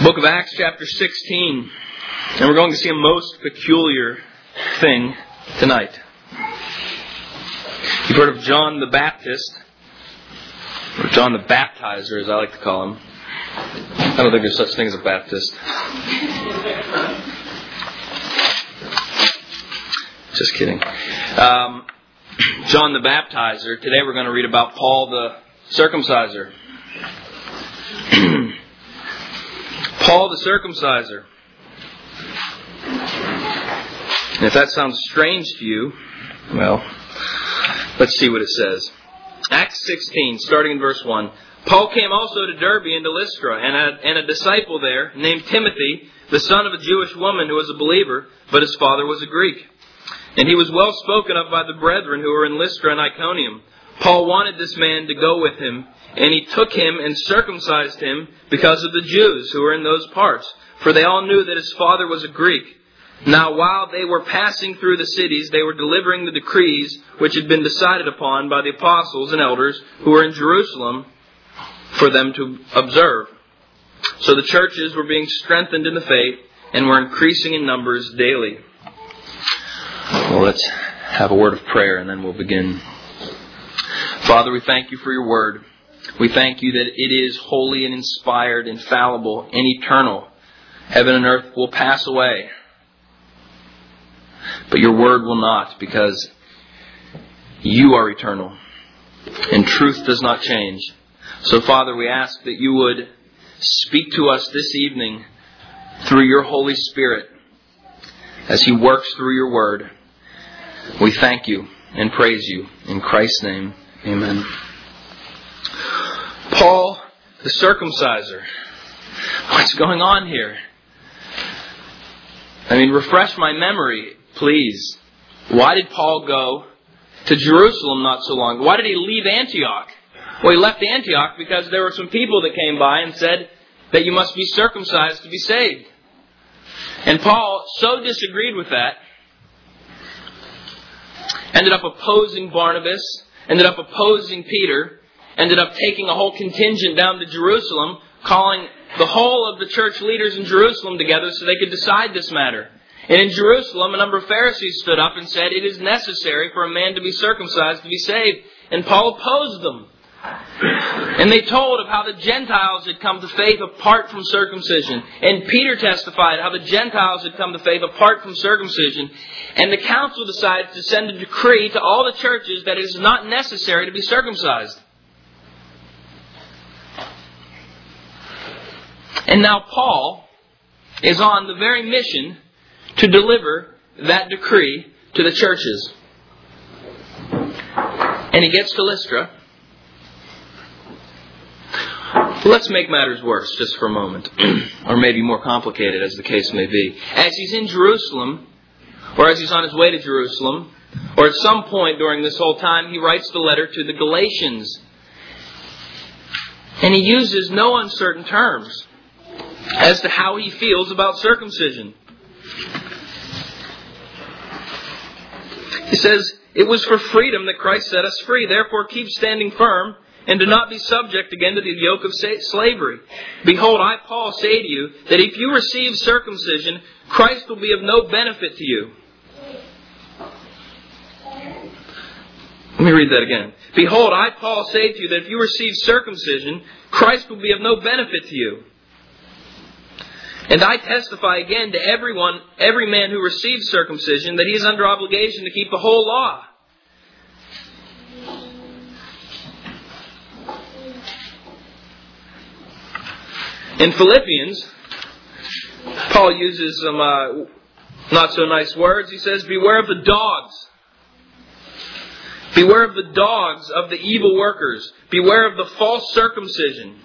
Book of Acts, chapter 16. And we're going to see a most peculiar thing tonight. You've heard of John the Baptist, or John the Baptizer, as I like to call him. I don't think there's such thing as a Baptist. Just kidding. John the Baptizer. Today we're going to read about Paul the Circumciser. Paul the Circumciser. And if that sounds strange to you, well, let's see what it says. Acts 16, starting in verse 1. Paul came also to Derbe and to Lystra, and a disciple there, named Timothy, the son of a Jewish woman who was a believer, but his father was a Greek. And he was well spoken of by the brethren who were in Lystra and Iconium. Paul wanted this man to go with him, and he took him and circumcised him because of the Jews who were in those parts, for they all knew that his father was a Greek. Now while they were passing through the cities, they were delivering the decrees which had been decided upon by the apostles and elders who were in Jerusalem for them to observe. So the churches were being strengthened in the faith and were increasing in numbers daily. Well, let's have a word of prayer and then we'll begin. Father, we thank you for your word. We thank you that it is holy and inspired, infallible, and eternal. Heaven and earth will pass away, but your word will not, because you are eternal and truth does not change. So, Father, we ask that you would speak to us this evening through your Holy Spirit as he works through your word. We thank you and praise you. In Christ's name, amen. Paul the Circumciser. What's going on here? Refresh my memory, please. Why did Paul go to Jerusalem not so long? Why did he leave Antioch? Well, he left Antioch because there were some people that came by and said that you must be circumcised to be saved. And Paul so disagreed with that, ended up opposing Barnabas, ended up opposing Peter, ended up taking a whole contingent down to Jerusalem, calling the whole of the church leaders in Jerusalem together so they could decide this matter. And in Jerusalem, a number of Pharisees stood up and said, it is necessary for a man to be circumcised to be saved. And Paul opposed them. And they told of how the Gentiles had come to faith apart from circumcision. And Peter testified how the Gentiles had come to faith apart from circumcision. And the council decided to send a decree to all the churches that it is not necessary to be circumcised. And now Paul is on the very mission to deliver that decree to the churches. And he gets to Lystra. Let's make matters worse just for a moment. Or maybe more complicated, as the case may be. As he's in Jerusalem, or as he's on his way to Jerusalem, or at some point during this whole time, he writes the letter to the Galatians. And he uses no uncertain terms as to how he feels about circumcision. He says, it was for freedom that Christ set us free. Therefore keep standing firm and do not be subject again to the yoke of slavery. Behold, I, Paul, say to you that if you receive circumcision, Christ will be of no benefit to you. Let me read that again. Behold, I, Paul, say to you that if you receive circumcision, Christ will be of no benefit to you. And I testify again to every man who receives circumcision, that he is under obligation to keep the whole law. In Philippians, Paul uses some not so nice words. He says, beware of the dogs. Beware of the dogs of the evil workers. Beware of the false circumcision.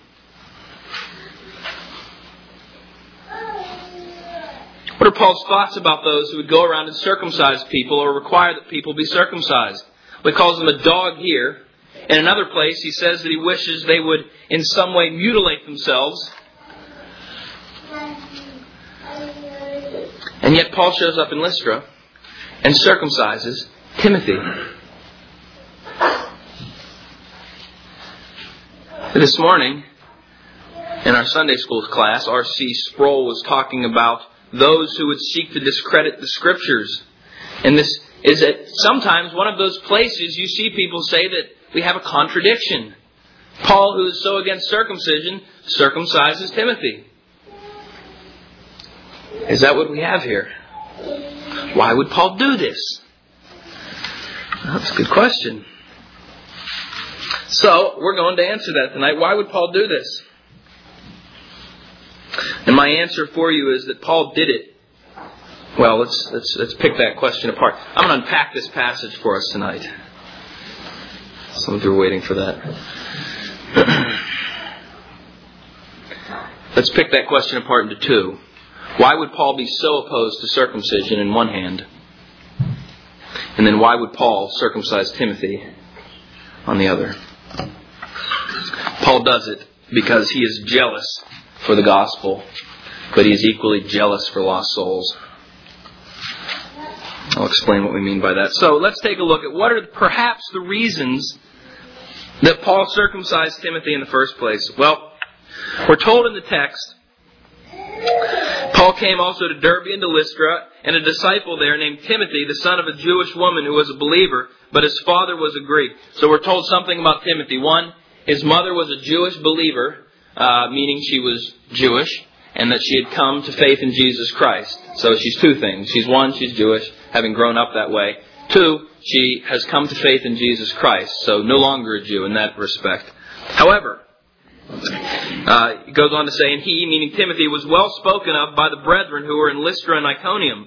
What are Paul's thoughts about those who would go around and circumcise people or require that people be circumcised? Well, he calls them a dog here. In another place, he says that he wishes they would in some way mutilate themselves. And yet Paul shows up in Lystra and circumcises Timothy. This morning, In our Sunday school class, R.C. Sproul was talking about those who would seek to discredit the Scriptures. And this is that sometimes one of those places you see people say that we have a contradiction. Paul, who is so against circumcision, circumcises Timothy. Is that what we have here? Why would Paul do this? Well, that's a good question. So, we're going to answer that tonight. Why would Paul do this? And my answer for you is that Paul did it. Well, let's pick that question apart. I'm going to unpack this passage for us tonight. Some of you are waiting for that. Let's pick that question apart into two. Why would Paul be so opposed to circumcision in one hand? And then why would Paul circumcise Timothy on the other? Paul does it because he is jealous for the gospel, but he is equally jealous for lost souls. I'll explain what we mean by that. So let's take a look at what are perhaps the reasons that Paul circumcised Timothy in the first place. Well, we're told in the text, Paul came also to Derbe and to Lystra, and a disciple there named Timothy, the son of a Jewish woman who was a believer, but his father was a Greek. So we're told something about Timothy. One, his mother was a Jewish believer, meaning she was Jewish, and that she had come to faith in Jesus Christ. So she's two things. She's Jewish, having grown up that way. Two, she has come to faith in Jesus Christ, so no longer a Jew in that respect. However, it goes on to say, and he, meaning Timothy, was well spoken of by the brethren who were in Lystra and Iconium.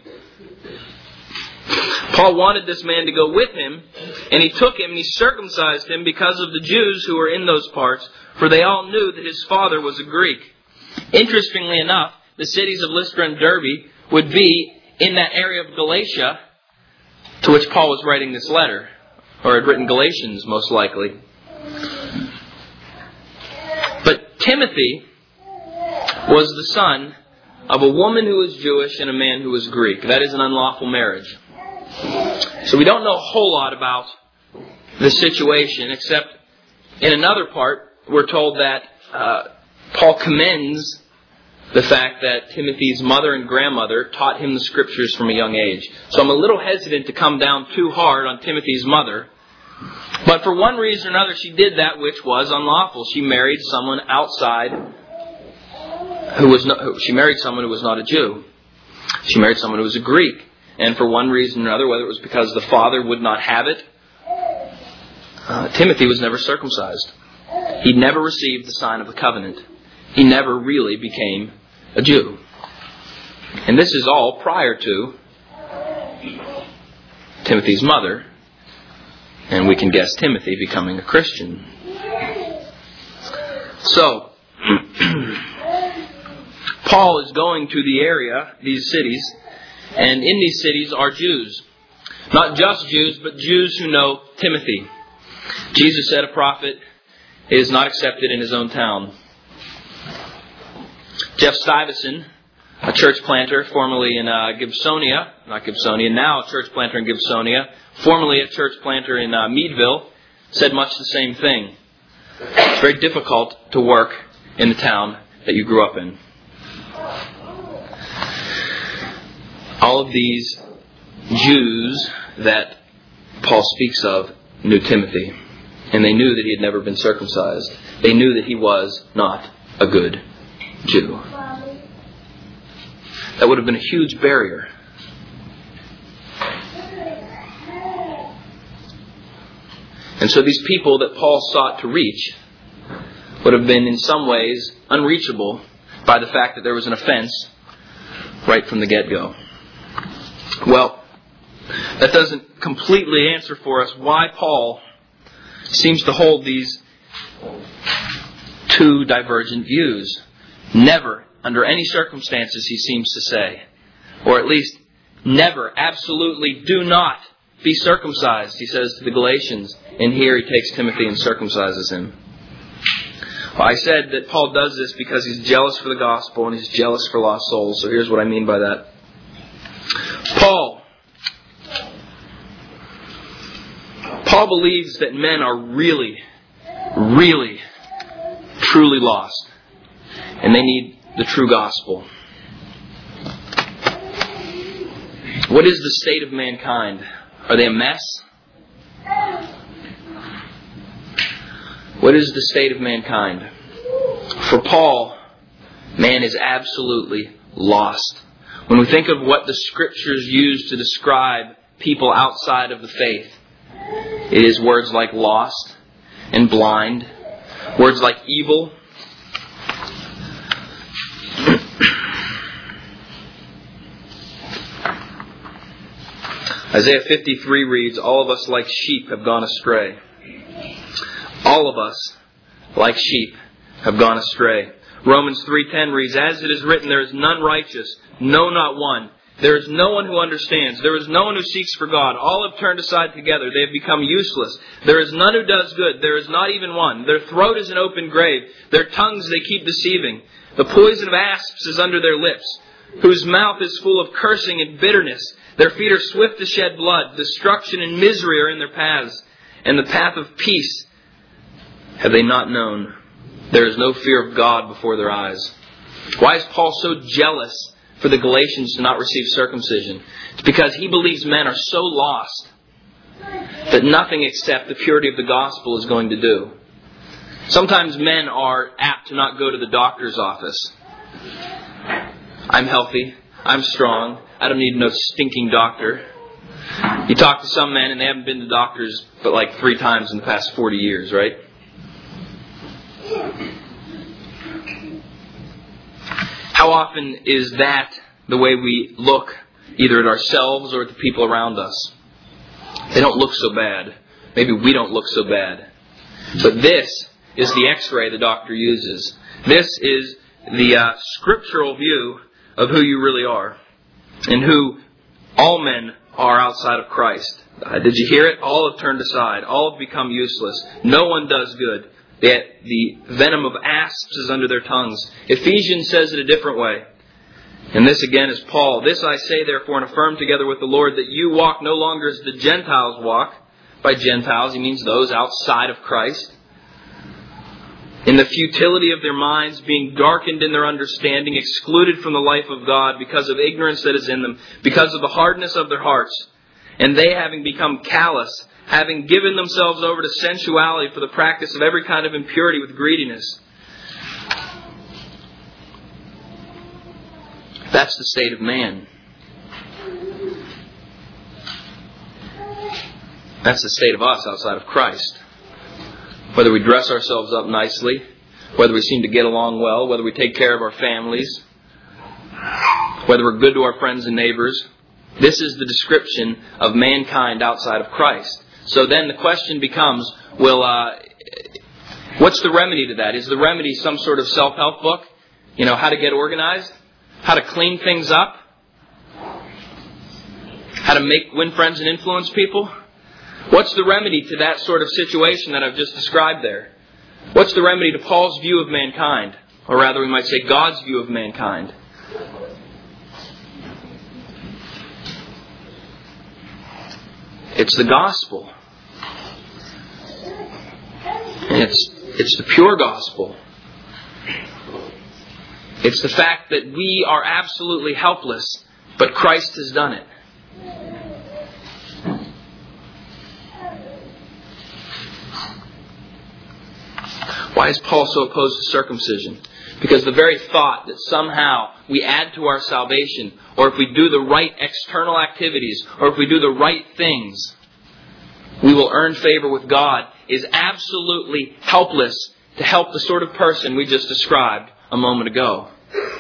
Paul wanted this man to go with him, and he took him and he circumcised him because of the Jews who were in those parts, for they all knew that his father was a Greek. Interestingly enough, the cities of Lystra and Derbe would be in that area of Galatia to which Paul was writing this letter, or had written Galatians most likely. But Timothy was the son of a woman who was Jewish and a man who was Greek. That is an unlawful marriage. So we don't know a whole lot about the situation, except in another part, we're told that Paul commends the fact that Timothy's mother and grandmother taught him the Scriptures from a young age. So I'm a little hesitant to come down too hard on Timothy's mother. But for one reason or another, she did that which was unlawful. She married someone outside she married someone who was not a Jew. She married someone who was a Greek. And for one reason or another, whether it was because the father would not have it, Timothy was never circumcised. He never received the sign of the covenant. He never really became a Jew. And this is all prior to Timothy's mother. And we can guess Timothy becoming a Christian. So, Paul is going to the area, these cities, and in these cities are Jews. Not just Jews, but Jews who know Timothy. Jesus said a prophet is not accepted in his own town. Jeff Stuyvesant, a church planter formerly in now a church planter in Gibsonia, formerly a church planter in Meadville, said much the same thing. It's very difficult to work in the town that you grew up in. All of these Jews that Paul speaks of knew Timothy, and they knew that he had never been circumcised. They knew that he was not a good Jew. That would have been a huge barrier. And so these people that Paul sought to reach would have been in some ways unreachable by the fact that there was an offense right from the get-go. Well, that doesn't completely answer for us why Paul seems to hold these two divergent views. Never, under any circumstances, he seems to say, or at least never, absolutely do not be circumcised, he says to the Galatians. And here he takes Timothy and circumcises him. Well, I said that Paul does this because he's jealous for the gospel and he's jealous for lost souls. So here's what I mean by that. Paul believes that men are really, really, truly lost. And they need the true gospel. What is the state of mankind? Are they a mess? What is the state of mankind? For Paul, man is absolutely lost. When we think of what the Scriptures use to describe people outside of the faith, it is words like lost and blind, words like evil. Isaiah 53 reads, all of us like sheep have gone astray. All of us, like sheep, have gone astray. Romans 3:10 reads, as it is written, there is none righteous, no, not one. There is no one who understands. There is no one who seeks for God. All have turned aside together. They have become useless. There is none who does good. There is not even one. Their throat is an open grave. Their tongues they keep deceiving. The poison of asps is under their lips, whose mouth is full of cursing and bitterness. Their feet are swift to shed blood. Destruction and misery are in their paths. And the path of peace have they not known. There is no fear of God before their eyes. Why is Paul so jealous for the Galatians to not receive circumcision? It's because he believes men are so lost that nothing except the purity of the gospel is going to do. Sometimes men are apt to not go to the doctor's office. I'm healthy. I'm strong. I don't need no stinking doctor. You talk to some men and they haven't been to doctors but like 3 times in the past 40 years, right? How often is that the way we look either at ourselves or at the people around us? They don't look so bad. Maybe we don't look so bad. But this is the x-ray the doctor uses. This is the scriptural view of who you really are and who all men are outside of Christ. Did you hear it? All have turned aside. All have become useless. No one does good. The venom of asps is under their tongues. Ephesians says it a different way. And this again is Paul. This I say therefore and affirm together with the Lord, that you walk no longer as the Gentiles walk. By Gentiles he means those outside of Christ. In the futility of their minds, being darkened in their understanding, excluded from the life of God because of ignorance that is in them, because of the hardness of their hearts. And they, having become callous, having given themselves over to sensuality for the practice of every kind of impurity with greediness. That's the state of man. That's the state of us outside of Christ. Whether we dress ourselves up nicely, whether we seem to get along well, whether we take care of our families, whether we're good to our friends and neighbors. This is the description of mankind outside of Christ. So then the question becomes, what's the remedy to that? Is the remedy some sort of self-help book? How to get organized? How to clean things up? How to win friends and influence people? What's the remedy to that sort of situation that I've just described there? What's the remedy to Paul's view of mankind? Or rather, we might say God's view of mankind. It's the gospel. And it's the pure gospel. It's the fact that we are absolutely helpless, but Christ has done it. Why is Paul so opposed to circumcision? Because the very thought that somehow we add to our salvation, or if we do the right external activities, or if we do the right things, we will earn favor with God, is absolutely helpless to help the sort of person we just described a moment ago.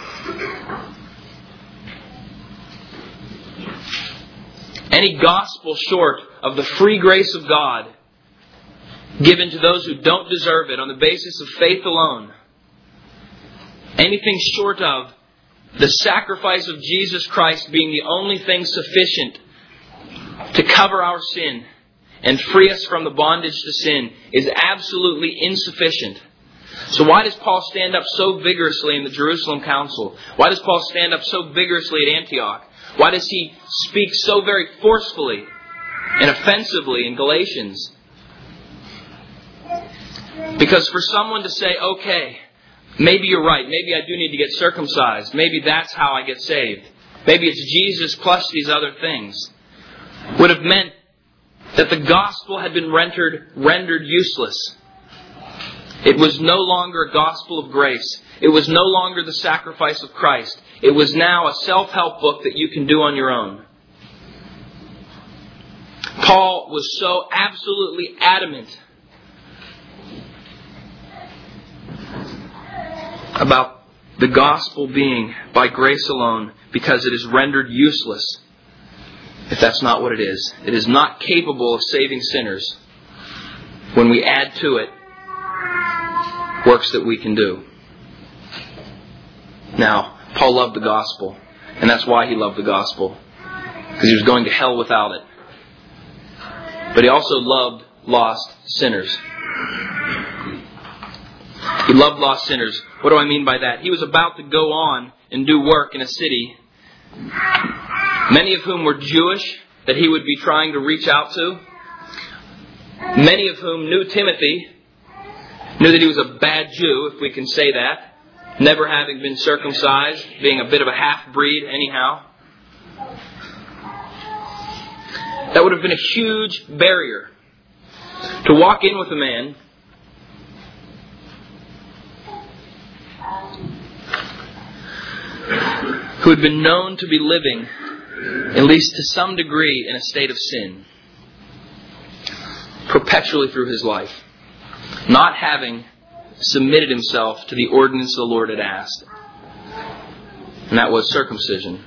Any gospel short of the free grace of God given to those who don't deserve it on the basis of faith alone, anything short of the sacrifice of Jesus Christ being the only thing sufficient to cover our sin and free us from the bondage to sin, is absolutely insufficient. So why does Paul stand up so vigorously in the Jerusalem Council? Why does Paul stand up so vigorously at Antioch? Why does he speak so very forcefully and offensively in Galatians? Because for someone to say, okay, maybe you're right. Maybe I do need to get circumcised. Maybe that's how I get saved. Maybe it's Jesus plus these other things. Would have meant that the gospel had been rendered useless. It was no longer a gospel of grace. It was no longer the sacrifice of Christ. It was now a self-help book that you can do on your own. Paul was so absolutely adamant about the gospel being by grace alone because it is rendered useless if that's not what it is. It is not capable of saving sinners when we add to it works that we can do. Now, Paul loved the gospel, and that's why he loved the gospel, because he was going to hell without it. But he also loved lost sinners. He loved lost sinners. What do I mean by that? He was about to go on and do work in a city, many of whom were Jewish, that he would be trying to reach out to. Many of whom knew Timothy, knew that he was a bad Jew, if we can say that, never having been circumcised, being a bit of a half-breed anyhow. That would have been a huge barrier to walk in with a man who had been known to be living, at least to some degree, in a state of sin, perpetually through his life, not having submitted himself to the ordinance the Lord had asked, and that was circumcision.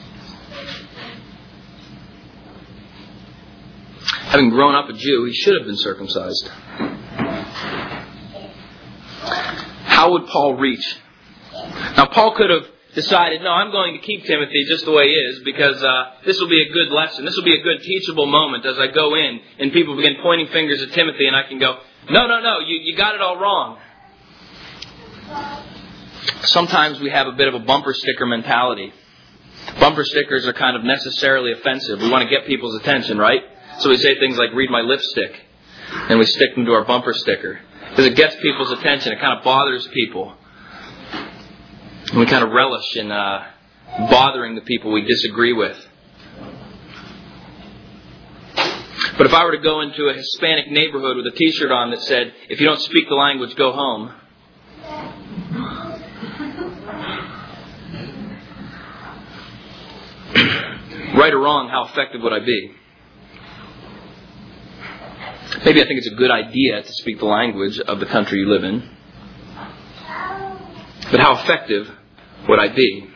Having grown up a Jew, he should have been circumcised. How would Paul reach? Now, Paul could have decided, no, I'm going to keep Timothy just the way he is because this will be a good lesson. This will be a good teachable moment as I go in and people begin pointing fingers at Timothy and I can go, no, you got it all wrong. Sometimes we have a bit of a bumper sticker mentality. Bumper stickers are kind of necessarily offensive. We want to get people's attention, right? So we say things like, read my lipstick. And we stick them to our bumper sticker. Because it gets people's attention. It kind of bothers people. And we kind of relish in bothering the people we disagree with. But if I were to go into a Hispanic neighborhood with a t-shirt on that said, if you don't speak the language, go home. Right or wrong, how effective would I be? Maybe I think it's a good idea to speak the language of the country you live in. But how effective would I be?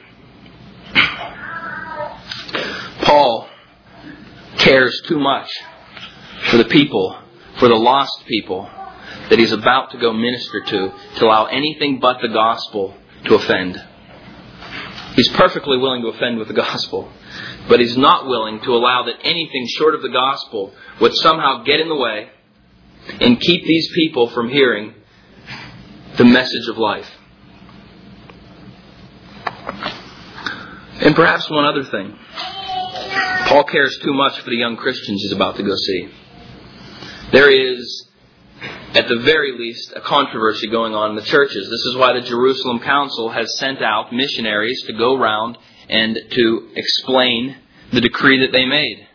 Paul cares too much for the people, for the lost people that he's about to go minister to allow anything but the gospel to offend. He's perfectly willing to offend with the gospel, but he's not willing to allow that anything short of the gospel would somehow get in the way and keep these people from hearing the message of life. And perhaps one other thing. Paul cares too much for the young Christians he's about to go see. There is, at the very least, a controversy going on in the churches. This is why the Jerusalem Council has sent out missionaries to go around and to explain the decree that they made.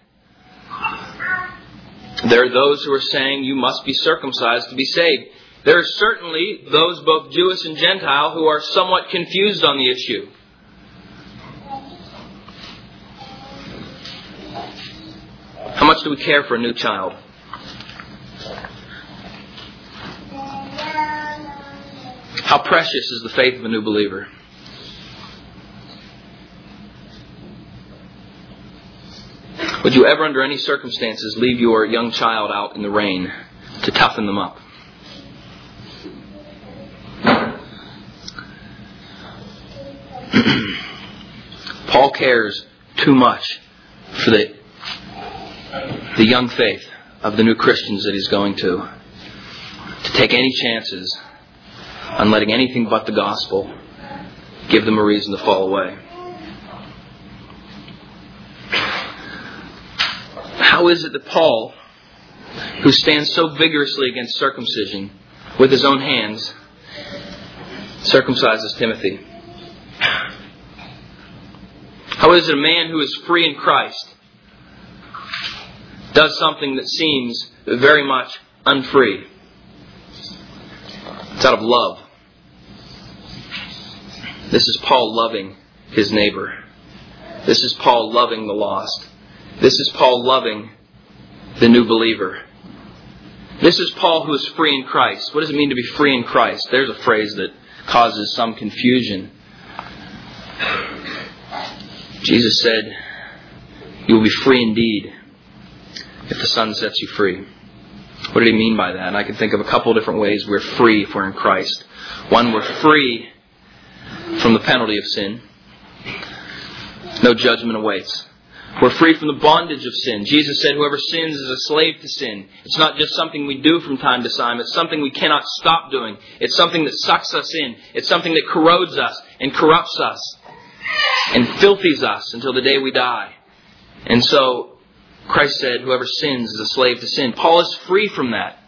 There are those who are saying you must be circumcised to be saved. There are certainly those, both Jewish and Gentile, who are somewhat confused on the issue. How much do we care for a new child? How precious is the faith of a new believer? Would you ever, under any circumstances, leave your young child out in the rain to toughen them up? Paul cares too much for the young faith of the new Christians that he's going to take any chances on letting anything but the gospel give them a reason to fall away. How is it that Paul, who stands so vigorously against circumcision with his own hands, circumcises Timothy. How is it a man who is free in Christ does something that seems very much unfree? It's out of love. This is Paul loving his neighbor. This is Paul loving the lost. This is Paul loving the new believer. This is Paul who is free in Christ. What does it mean to be free in Christ? There's a phrase that causes some confusion. Jesus said, "You will be free indeed if the Son sets you free." What did he mean by that? And I can think of a couple of different ways we're free if we're in Christ. One, we're free from the penalty of sin. No judgment awaits. We're free from the bondage of sin. Jesus said whoever sins is a slave to sin. It's not just something we do from time to time. It's something we cannot stop doing. It's something that sucks us in. It's something that corrodes us and corrupts us and filthies us until the day we die. And so Christ said whoever sins is a slave to sin. Paul is free from that.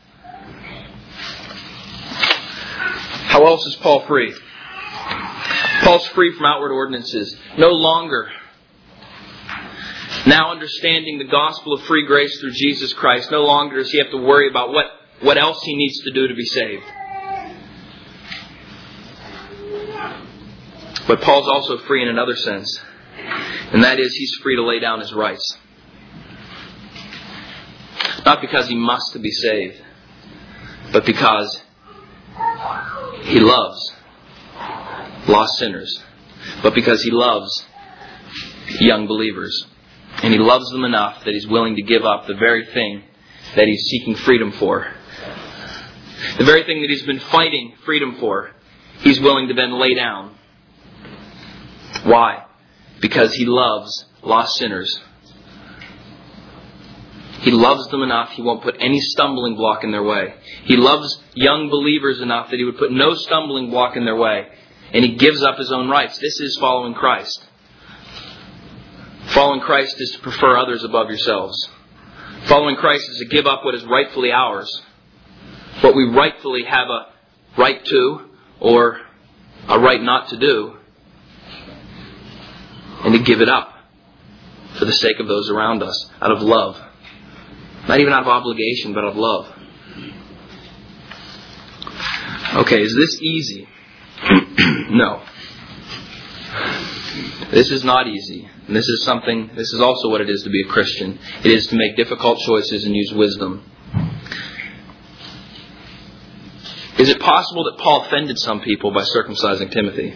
How else is Paul free? Paul's free from outward ordinances. No longer. Now understanding the gospel of free grace through Jesus Christ, no longer does he have to worry about what else he needs to do to be saved. But Paul's also free in another sense. And that is he's free to lay down his rights. Not because he must to be saved, but because he loves lost sinners. But because he loves young believers. And he loves them enough that he's willing to give up the very thing that he's seeking freedom for. The very thing that he's been fighting freedom for, he's willing to then lay down. Why? Because he loves lost sinners. He loves them enough he won't put any stumbling block in their way. He loves young believers enough that he would put no stumbling block in their way. And he gives up his own rights. This is following Christ. Following Christ is to prefer others above yourselves. Following Christ is to give up what is rightfully ours. What we rightfully have a right to or a right not to do. And to give it up for the sake of those around us. Out of love. Not even out of obligation, but out of love. Okay, is this easy? No. This is not easy. And this is also what it is to be a Christian. It is to make difficult choices and use wisdom. Is it possible that Paul offended some people by circumcising Timothy?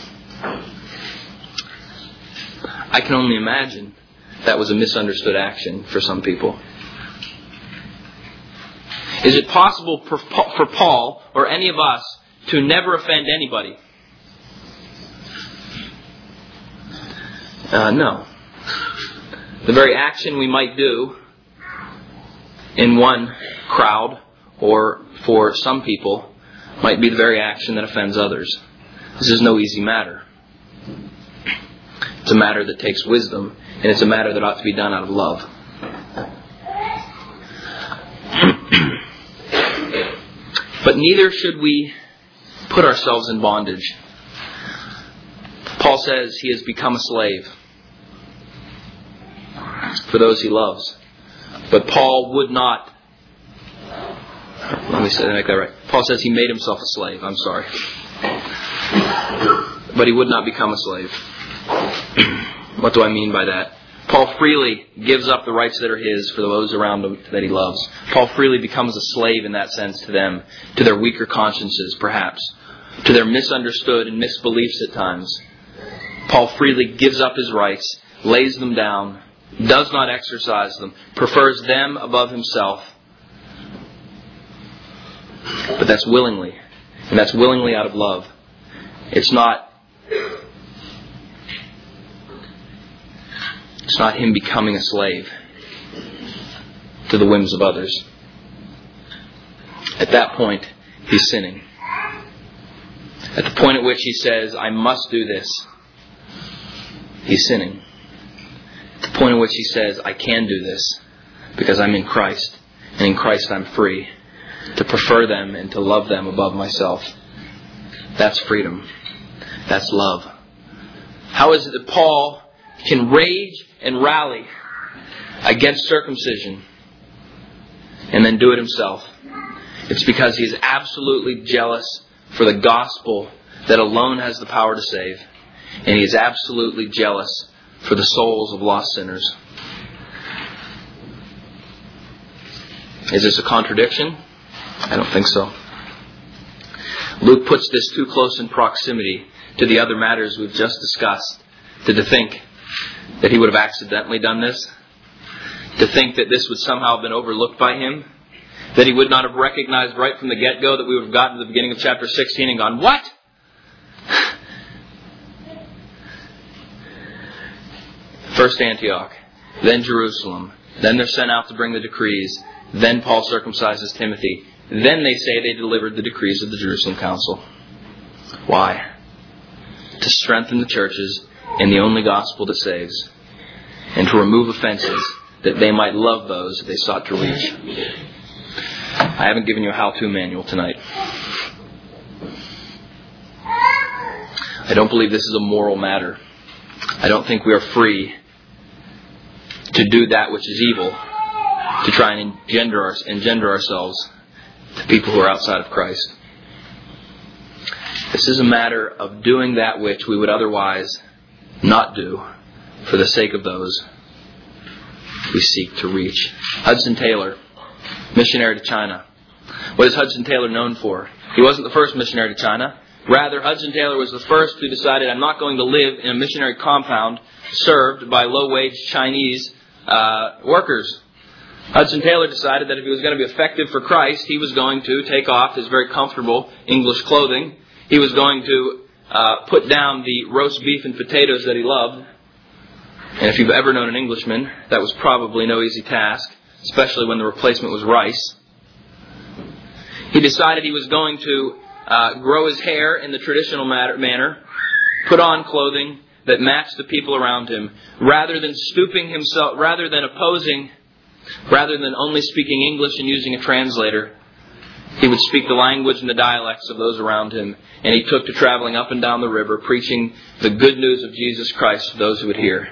I can only imagine that was a misunderstood action for some people. Is it possible for Paul or any of us to never offend anybody? No. The very action we might do in one crowd or for some people might be the very action that offends others. This is no easy matter. It's a matter that takes wisdom, and it's a matter that ought to be done out of love. But neither should we put ourselves in bondage. Paul says he has become a slave for those he loves. But Paul would not... Let me make that right. Paul says he made himself a slave. I'm sorry. But he would not become a slave. What do I mean by that? Paul freely gives up the rights that are his for those around him that he loves. Paul freely becomes a slave in that sense to them, to their weaker consciences perhaps, to their misunderstood and misbeliefs at times. Paul freely gives up his rights, lays them down, does not exercise them, prefers them above himself. But that's willingly. And that's willingly out of love. It's not him becoming a slave to the whims of others. At that point, he's sinning. At the point at which he says, I must do this, he's sinning. At the point at which he says, I can do this because I'm in Christ, and in Christ I'm free to prefer them and to love them above myself. That's freedom. That's love. How is it that Paul can rage and rally against circumcision and then do it himself? It's because he is absolutely jealous for the gospel that alone has the power to save. And he is absolutely jealous for the souls of lost sinners. Is this a contradiction? I don't think so. Luke puts this too close in proximity to the other matters we've just discussed to think that he would have accidentally done this, to think that this would somehow have been overlooked by him, that he would not have recognized right from the get-go that we would have gotten to the beginning of chapter 16 and gone, what? First Antioch, then Jerusalem, then they're sent out to bring the decrees, then Paul circumcises Timothy, then they say they delivered the decrees of the Jerusalem Council. Why? To strengthen the churches in the only gospel that saves, and to remove offenses that they might love those they sought to reach. I haven't given you a how-to manual tonight. I don't believe this is a moral matter. I don't think we are free to do that which is evil, to try and engender ourselves to people who are outside of Christ. This is a matter of doing that which we would otherwise not do for the sake of those we seek to reach. Hudson Taylor, missionary to China. What is Hudson Taylor known for? He wasn't the first missionary to China. Rather, Hudson Taylor was the first who decided, I'm not going to live in a missionary compound served by low-wage Chinese workers. Hudson Taylor decided that if he was going to be effective for Christ, he was going to take off his very comfortable English clothing. He was going to put down the roast beef and potatoes that he loved. And if you've ever known an Englishman, that was probably no easy task, especially when the replacement was rice. He decided he was going to grow his hair in the traditional manner, put on clothing that matched the people around him, rather than stooping himself, rather than only speaking English and using a translator. He would speak the language and the dialects of those around him, and he took to traveling up and down the river, preaching the good news of Jesus Christ to those who would hear.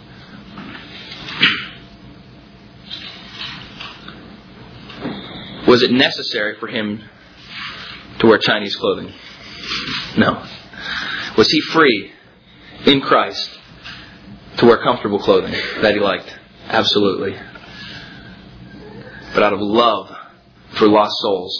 Was it necessary for him to wear Chinese clothing? No. Was he free in Christ to wear comfortable clothing that he liked? Absolutely. But out of love for lost souls,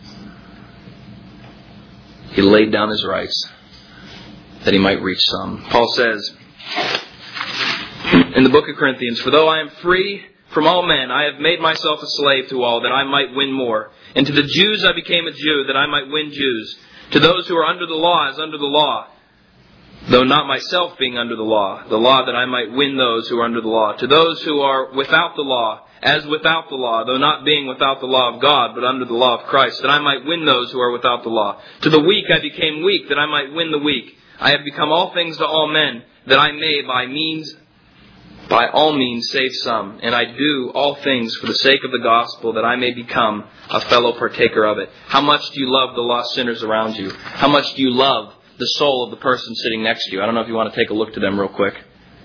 he laid down his rights that he might reach some. Paul says in the book of Corinthians, for though I am free from all men, I have made myself a slave to all, that I might win more. And to the Jews I became a Jew, that I might win Jews. To those who are under the law as under the law, though not myself being under the law that I might win those who are under the law. To those who are without the law, as without the law, though not being without the law of God, but under the law of Christ, that I might win those who are without the law. To the weak I became weak, that I might win the weak. I have become all things to all men, that I may by all means save some. And I do all things for the sake of the gospel, that I may become a fellow partaker of it. How much do you love the lost sinners around you? How much do you love the soul of the person sitting next to you? I don't know if you want to take a look to them real quick.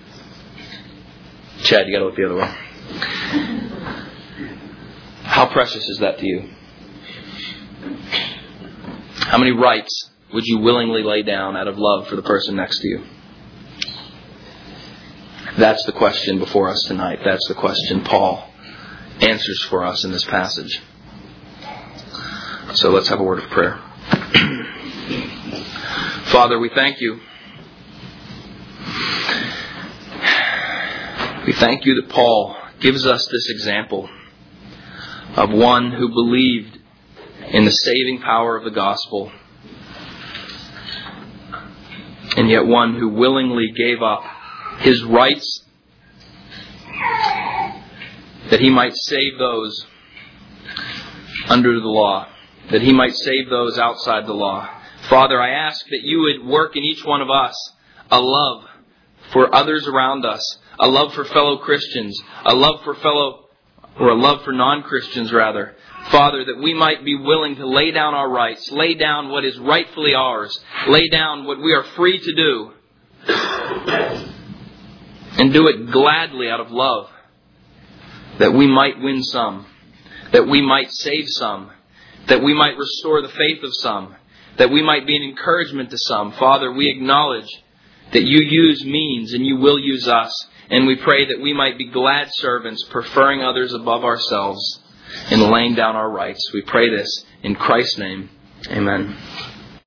Chad, you got to look the other way. How precious is that to you? How many rights would you willingly lay down out of love for the person next to you? That's the question before us tonight. That's the question Paul answers for us in this passage. So let's have a word of prayer. Father, we thank you. We thank you that Paul gives us this example of one who believed in the saving power of the gospel, and yet one who willingly gave up his rights that he might save those under the law, that he might save those outside the law. Father, I ask that you would work in each one of us a love for others around us, a love for fellow Christians, a love for non-Christians rather. Father, that we might be willing to lay down our rights, lay down what is rightfully ours, lay down what we are free to do, and do it gladly out of love, that we might win some, that we might save some, that we might restore the faith of some, that we might be an encouragement to some. Father, we acknowledge that you use means and you will use us, and we pray that we might be glad servants, preferring others above ourselves, and laying down our rights. We pray this in Christ's name. Amen.